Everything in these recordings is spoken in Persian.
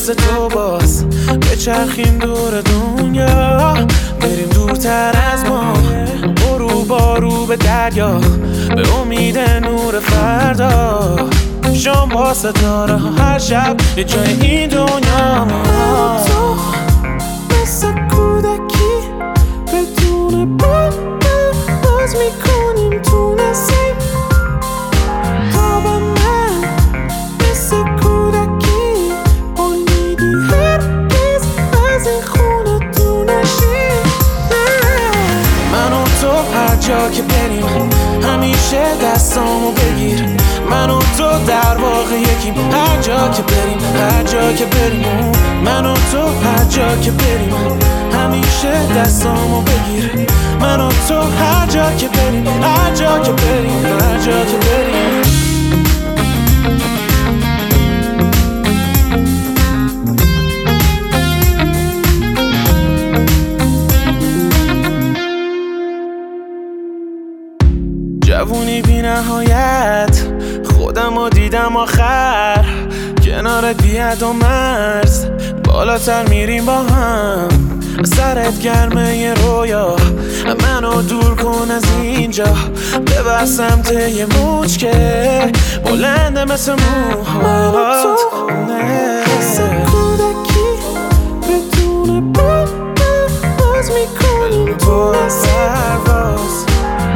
مثل تو باز بچرخیم دور دنیا، بریم دورتر از ما، برو بارو به دریا، به امید نور فردا. شام با ستاره هر شب یه جای این دنیا. تو مثل کودکی بدون باز میکنیم تو نسیم. خواب من مثل کودکی امیدی هرگز از این خونه تو نشی. من و تو هر جا که بریم همیشه دستامو بگیر. من و تو در واقع یکیم، هر جا که بریم، هر جا که بریم. من و تو هر جا که بریم همیشه دستامو بگیر. من و تو هر جا که بریم، هر جا که بریم، هر جا که بریم. جوونی بی نهایت خودمو دیدم آخر، کنارت بی حد و مرز بالاتر میریم با هم. سرت گرمه یه رویا، منو دور کن از اینجا، ببر سمت یه موج که بلنده مثل موهات. مثل کودکی بدون باز میکنیم تو نسیم.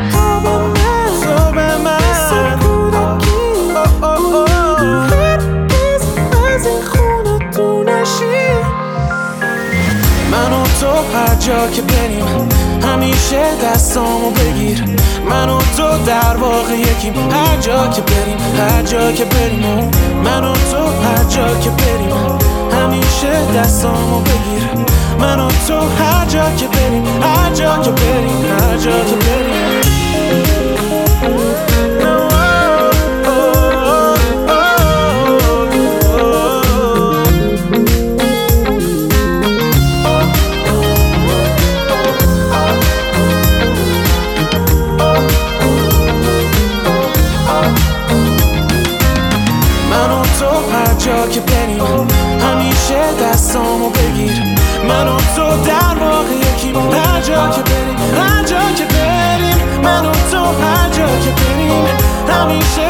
من و تو هر جا که بریم همیشه دستامو بگیر. من و تو در واقع یکیم، هر جا که بریم، هر جا که بریم. من و تو هر جا که بریم همیشه دستامو بگیر. من و تو هر جا که بریم، هر جا که بریم، هر جا که بریم. جا که بریم همیشه دستامو بگیر. من و تو در واقع یکیم، هر جا که بریم، هر جا که بریم. من و تو هر جا که بریم همیشه